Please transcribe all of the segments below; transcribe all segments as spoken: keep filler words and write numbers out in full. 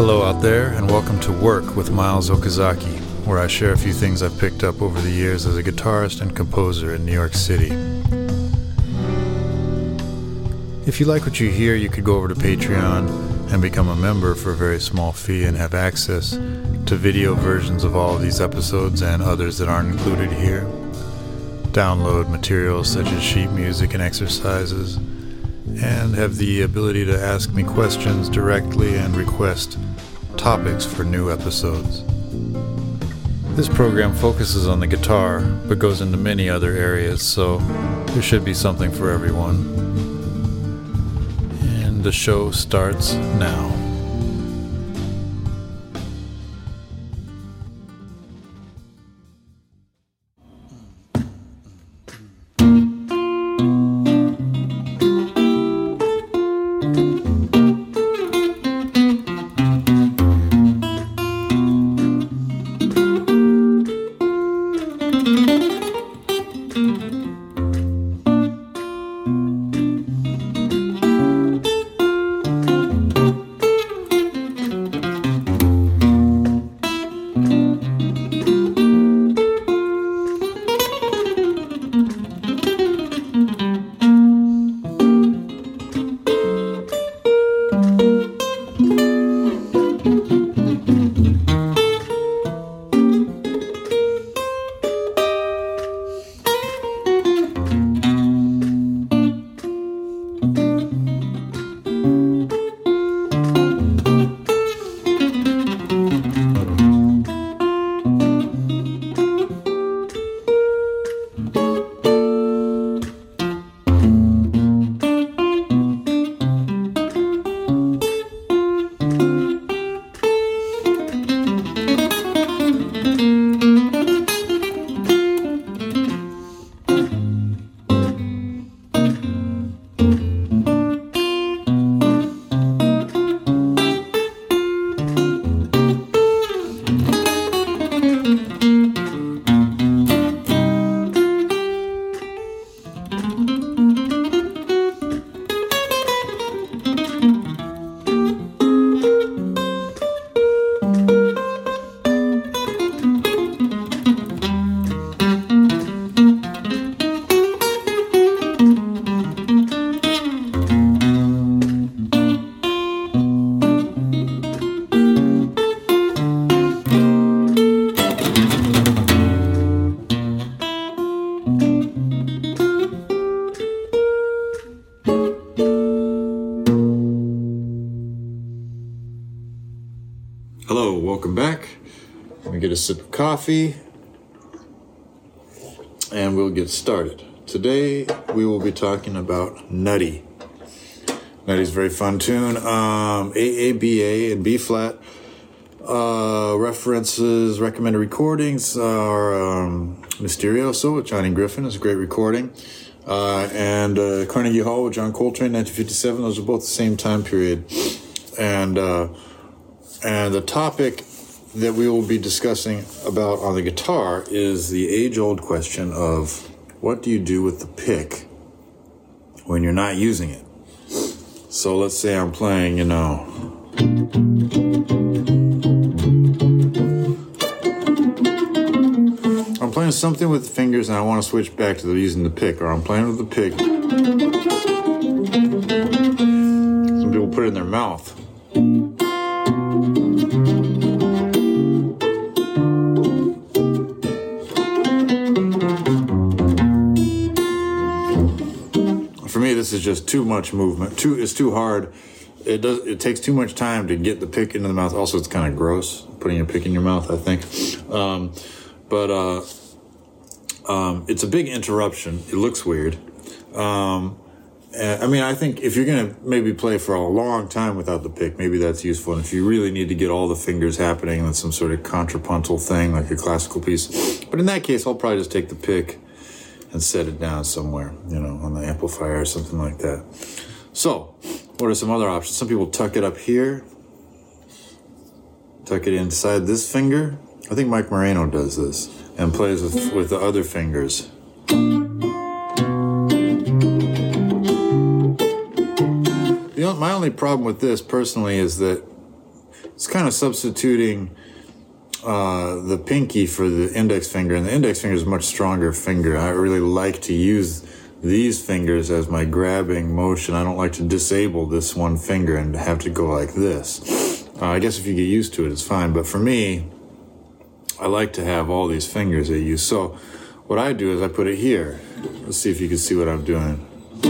Hello out there, and welcome to Work with Miles Okazaki, where I share a few things I've picked up over the years as a guitarist and composer in New York City. If you like what you hear, you could go over to Patreon and become a member for a very small fee and have access to video versions of all of these episodes and others that aren't included here. Download materials such as sheet music and exercises, and have the ability to ask me questions directly and request topics for new episodes. This program focuses on the guitar, but goes into many other areas, so there should be something for everyone. And the show starts now. Hello, welcome back. Let me get a sip of coffee and we'll get started. Today we will be talking about Nutty. Nutty's a very fun tune. Um, A A B A and B flat. Uh, references, recommended recordings are um, Mysterioso with Johnny Griffin. It's a great recording. Uh, and uh, Carnegie Hall with John Coltrane, nineteen fifty-seven. Those are both the same time period. And uh, and the topic that we will be discussing about on the guitar is the age-old question of what do you do with the pick when you're not using it? So let's say I'm playing, you know, I'm playing something with the fingers and I want to switch back to the, using the pick, or I'm playing with the pick. Some people put it in their mouth. For me, this is just too much movement. Too, it's too hard. It does. It takes too much time to get the pick into the mouth. Also, it's kind of gross putting a pick in your mouth, I think. Um, but uh, um, it's a big interruption. It looks weird. Um, I mean, I think if you're gonna maybe play for a long time without the pick, maybe that's useful. And if you really need to get all the fingers happening, that's some sort of contrapuntal thing, like a classical piece. But in that case, I'll probably just take the pick and set it down somewhere, you know, on the amplifier or something like that. So, what are some other options? Some people tuck it up here, tuck it inside this finger. I think Mike Moreno does this and plays with, with the other fingers. You know, my only problem with this personally is that it's kind of substituting uh, the pinky for the index finger, and the index finger is a much stronger finger. I really like to use these fingers as my grabbing motion. I don't like to disable this one finger and have to go like this. Uh, I guess if you get used to it, it's fine. But for me, I like to have all these fingers I use. So what I do is I put it here. Let's see if you can see what I'm doing.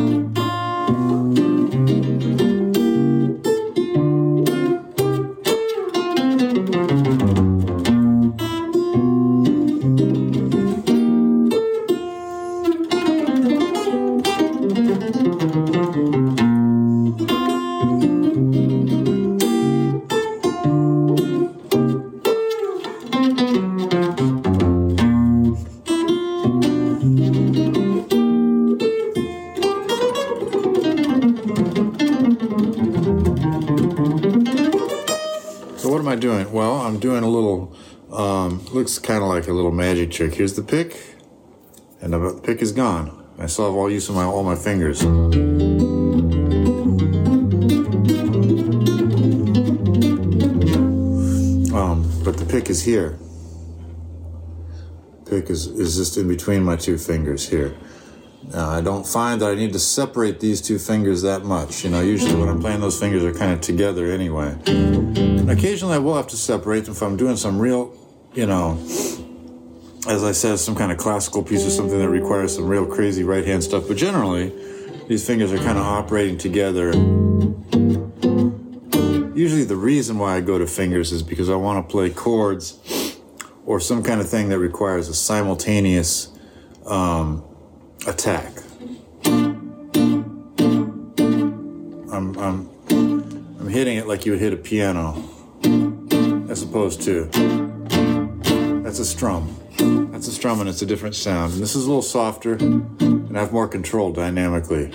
Doing? Well, I'm doing a little, um, looks kind of like a little magic trick. Here's the pick, and the pick is gone. I still have all use of my, all my fingers. Um, but the pick is here. Pick is, is just in between my two fingers here. Now, I don't find that I need to separate these two fingers that much. You know, usually when I'm playing, those fingers are kind of together anyway. Occasionally I will have to separate them if I'm doing some real, you know, as I said, some kind of classical piece or something that requires some real crazy right hand stuff. But generally, these fingers are kind of operating together. Usually the reason why I go to fingers is because I want to play chords or some kind of thing that requires a simultaneous um, attack. I'm, I'm, I'm hitting it like you would hit a piano. As opposed to, that's a strum. That's a strum and it's a different sound. And this is a little softer and I have more control dynamically.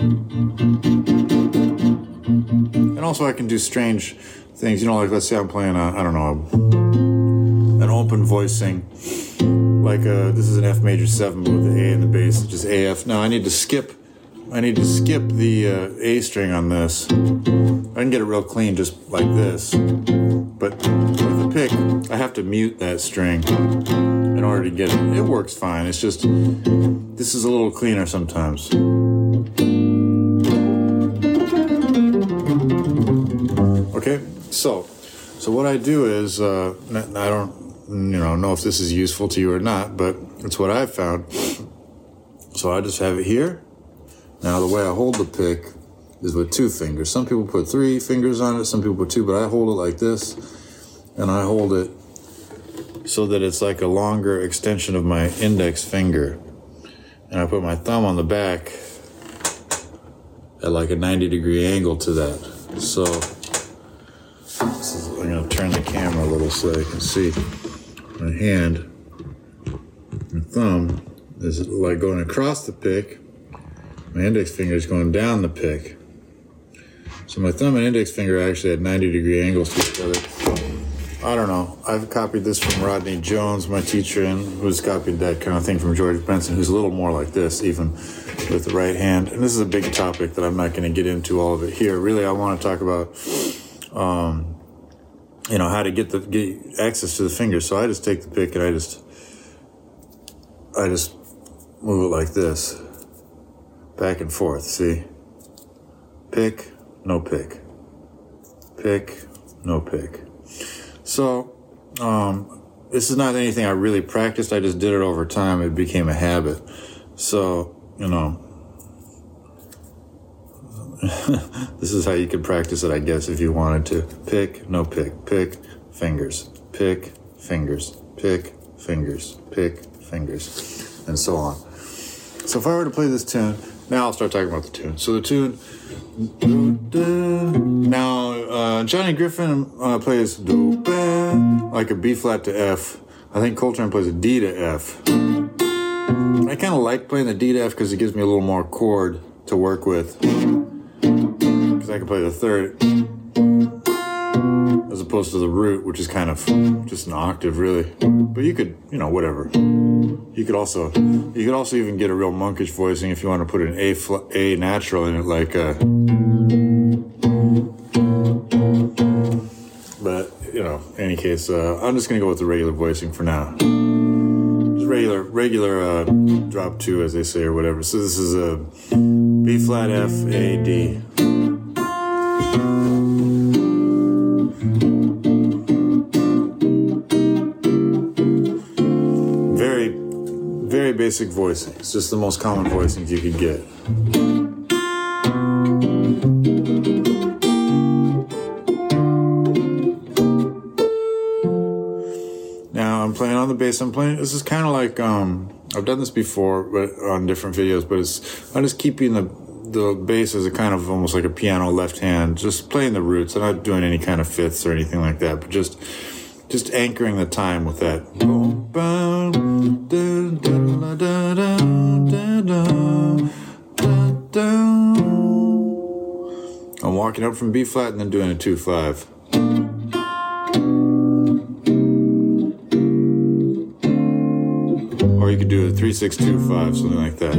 And also I can do strange things, you know, like let's say I'm playing a, I don't know, an open voicing, like a, this is an F major seven with the A and the bass, just A F. Now I need to skip, I need to skip the uh, A string on this. I can get it real clean just like this. But with a pick, I have to mute that string in order to get it. It works fine. It's just, this is a little cleaner sometimes. Okay, so, so what I do is, uh, I don't, you know, know if this is useful to you or not, but it's what I've found. So I just have it here. Now the way I hold the pick is with two fingers. Some people put three fingers on it, some people put two, but I hold it like this, and I hold it so that it's like a longer extension of my index finger. And I put my thumb on the back at like a ninety degree angle to that. So this is, I'm gonna turn the camera a little so I can see my hand. My thumb is like going across the pick. My index finger is going down the pick. So my thumb and index finger are actually at ninety degree angles to each other. I don't know. I've copied this from Rodney Jones, my teacher, and who's copied that kind of thing from George Benson, who's a little more like this, even with the right hand. And this is a big topic that I'm not going to get into all of it here. Really, I want to talk about, um, you know, how to get the get access to the fingers. So I just take the pick and I just, I just move it like this, back and forth. See, pick. No pick. Pick, no pick. So, um, this is not anything I really practiced. I just did it over time. It became a habit. So, you know, this is how you could practice it, I guess, if you wanted to. Pick, no pick. Pick, fingers. Pick, fingers. Pick, fingers. Pick, fingers. And so on. So if I were to play this tune, now I'll start talking about the tune. So the tune... Now, uh, Johnny Griffin uh, plays do, ba, like a B flat to F. I think Coltrane plays a D to F. I kind of like playing the D to F because it gives me a little more chord to work with. Because I can play the third as opposed to the root, which is kind of just an octave, really. But you could, you know, whatever. You could also, you could also even get a real monkish voicing if you want to put an A fl- A natural in it, like a. But you any case, uh, I'm just going to go with the regular voicing for now. Just regular, regular uh, drop two, as they say, or whatever. So this is a B flat F A D. Very, very basic voicing. It's just the most common voicings you could get. Playing on the bass, I'm playing. This is kind of like um, I've done this before, but on different videos. But it's I'm just keeping the the bass as a kind of almost like a piano left hand, just playing the roots. I'm not doing any kind of fifths or anything like that, but just just anchoring the time with that. I'm walking up from B flat and then doing a two five. Or you could do a three six two five, something like that.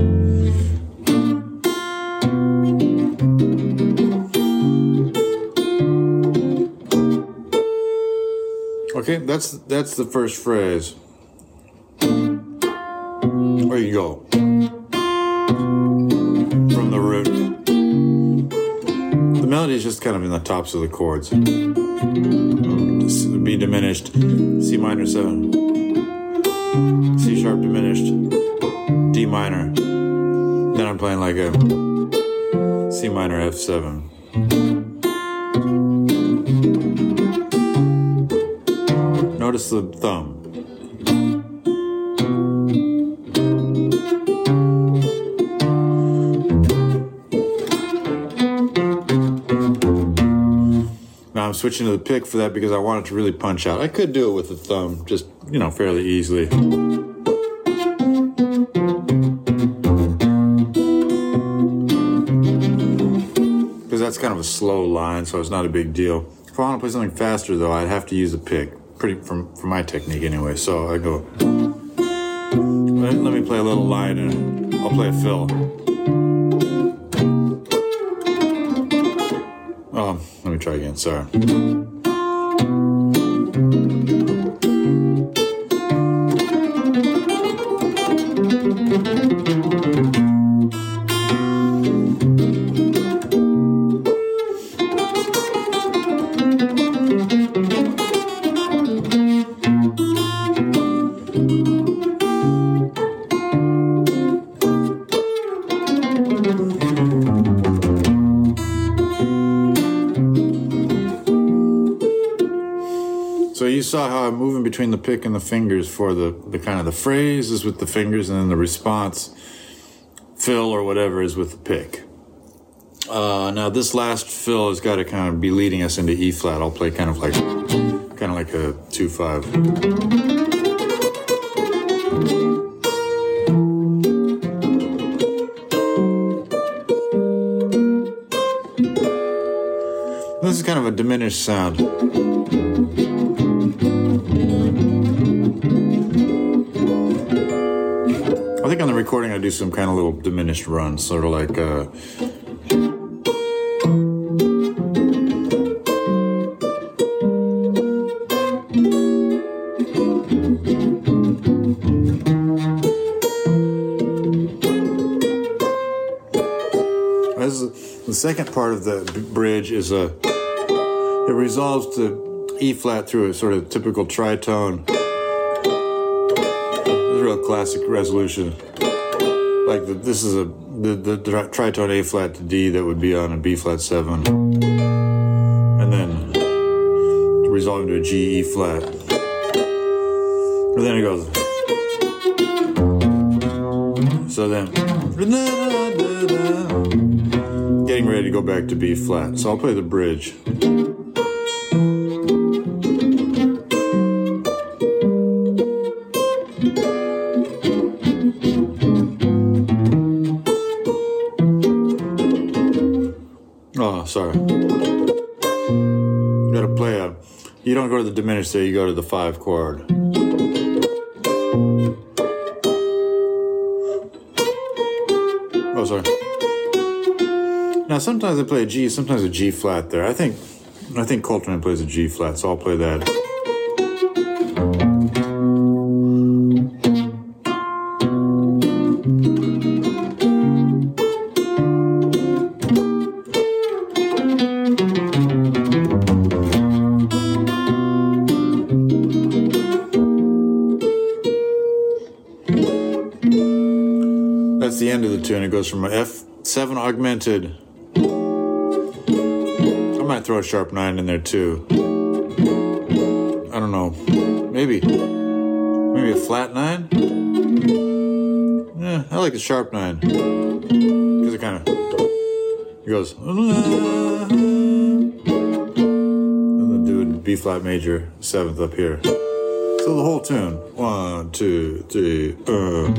Okay, that's that's the first phrase. Or you go from the root. The melody is just kind of in the tops of the chords. B diminished, C minor seven. C sharp diminished, D minor. Then I'm playing like a C minor F seven. Notice the thumb. Now I'm switching to the pick for that because I want it to really punch out. I could do it with the thumb, just, you know, fairly easily. Because that's kind of a slow line, so it's not a big deal. If I want to play something faster, though, I'd have to use a pick. Pretty, from, for my technique anyway. So I go, let, let me play a little line and I'll play a fill. Oh, let me try again, sorry. You saw how I'm moving between the pick and the fingers for the, the kind of the phrase is with the fingers, and then the response, fill or whatever, is with the pick. Uh, now this last fill has got to kind of be leading us into E flat. I'll play kind of like kind of like a two five. This is kind of a diminished sound. I think on the recording I do some kind of little diminished runs, sort of like uh As the second part of the bridge is a it resolves to E flat through a sort of typical tritone. Real classic resolution. Like the, this is a the, the, the tritone A flat to D that would be on a B flat seven, and then resolve into a G E flat, and then it goes. So then, getting ready to go back to B flat. So I'll play the bridge. Oh, sorry. You gotta play a... You don't go to the diminished there, you go to the five chord. Oh, sorry. Now, sometimes I play a G, sometimes a G flat there. I think I think Coltrane plays a G flat, so I'll play that. that's the end of the tune. It goes from a F seven augmented. I might throw a sharp nine in there too. I don't know. Maybe. Maybe a flat nine? Yeah, I like a sharp nine. Because it kind of... It goes... And then do a B flat major seventh up here. So the whole tune. One, two, three, uh...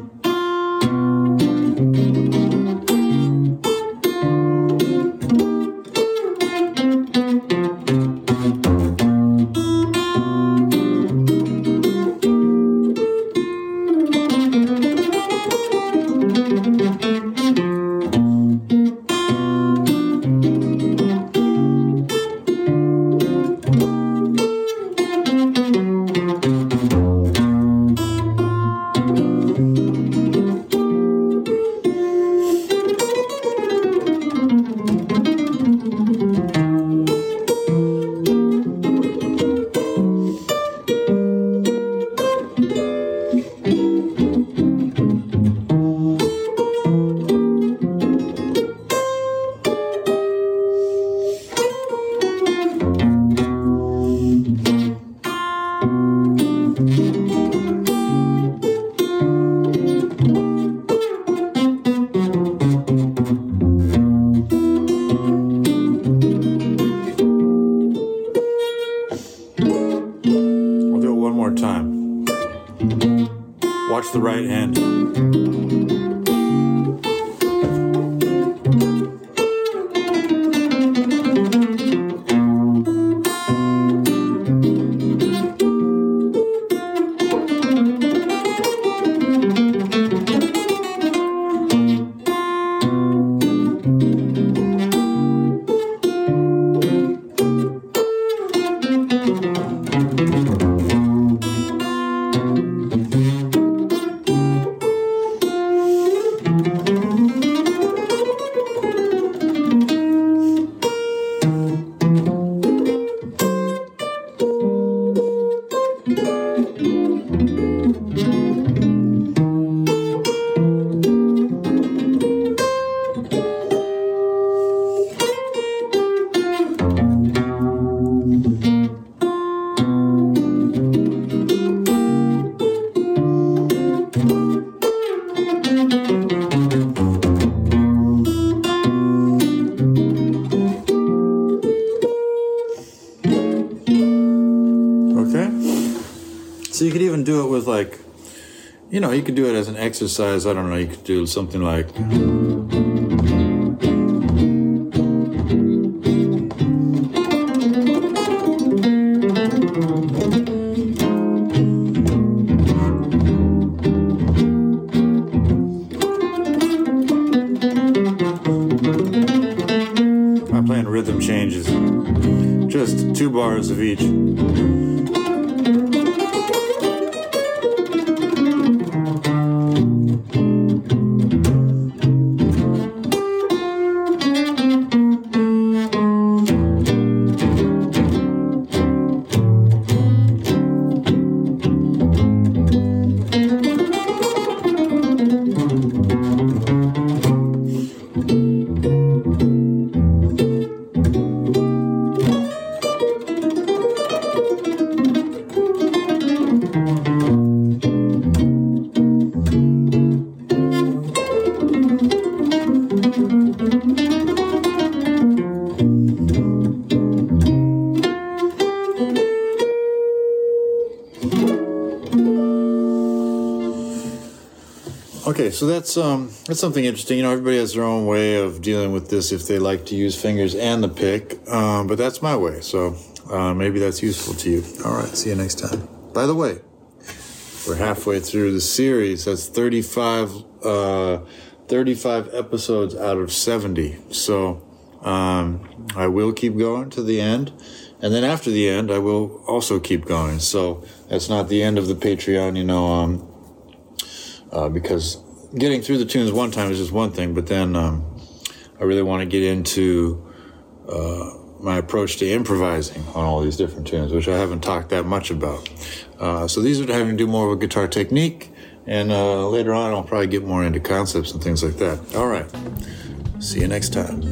Watch the right hand. So you could even do it with, like, you know, you could do it as an exercise. I don't know, you could do something like... I'm playing rhythm changes. Just two bars of each. Okay, so that's um that's something interesting. You know, everybody has their own way of dealing with this if they like to use fingers and the pick, um, but that's my way, so uh, maybe that's useful to you. All right, see you next time. By the way, we're halfway through the series. That's thirty-five, uh, thirty-five episodes out of seventy. So um, I will keep going to the end, and then after the end, I will also keep going. So that's not the end of the Patreon, you know. Um, Uh, because getting through the tunes one time is just one thing, but then um, I really want to get into uh, my approach to improvising on all these different tunes, which I haven't talked that much about. Uh, so these are having to do more with guitar technique And uh, later on, I'll probably get more into concepts and things like that. All right. See you next time.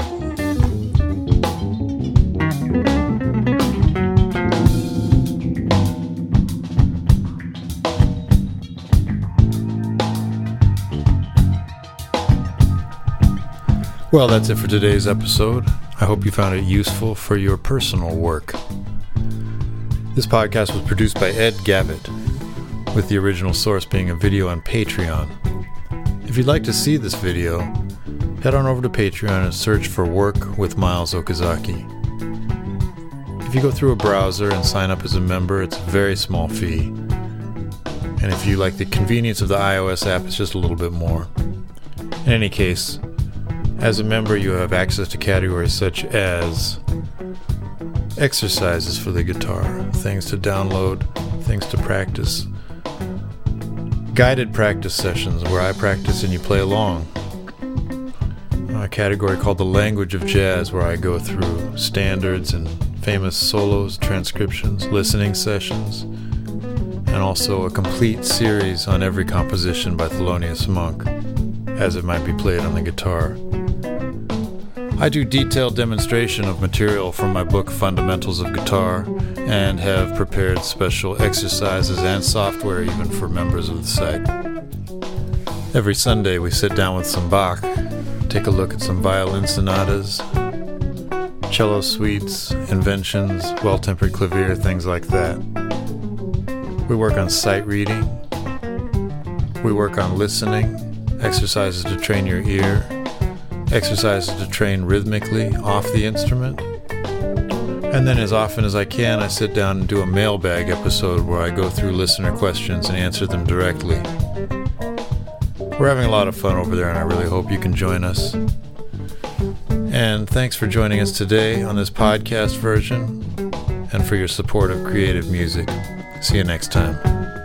Well, that's it for today's episode. I hope you found it useful for your personal work. This podcast was produced by Ed Gavitt, with the original source being a video on Patreon. If you'd like to see this video, head on over to Patreon and search for Work with Miles Okazaki. If you go through a browser and sign up as a member, it's a very small fee. And if you like the convenience of the iOS app, it's just a little bit more. In any case, as a member, you have access to categories such as exercises for the guitar, things to download, things to practice, guided practice sessions where I practice and you play along, a category called the Language of Jazz where I go through standards and famous solos, transcriptions, listening sessions, and also a complete series on every composition by Thelonious Monk as it might be played on the guitar. I do detailed demonstration of material from my book Fundamentals of Guitar and have prepared special exercises and software even for members of the site. Every Sunday we sit down with some Bach, take a look at some violin sonatas, cello suites, inventions, well-tempered clavier, things like that. We work on sight reading. We work on listening, exercises to train your ear, exercises to train rhythmically off the instrument. And then as often as I can, I sit down and do a mailbag episode where I go through listener questions and answer them directly. We're having a lot of fun over there, and I really hope you can join us. And thanks for joining us today on this podcast version and for your support of creative music. See you next time.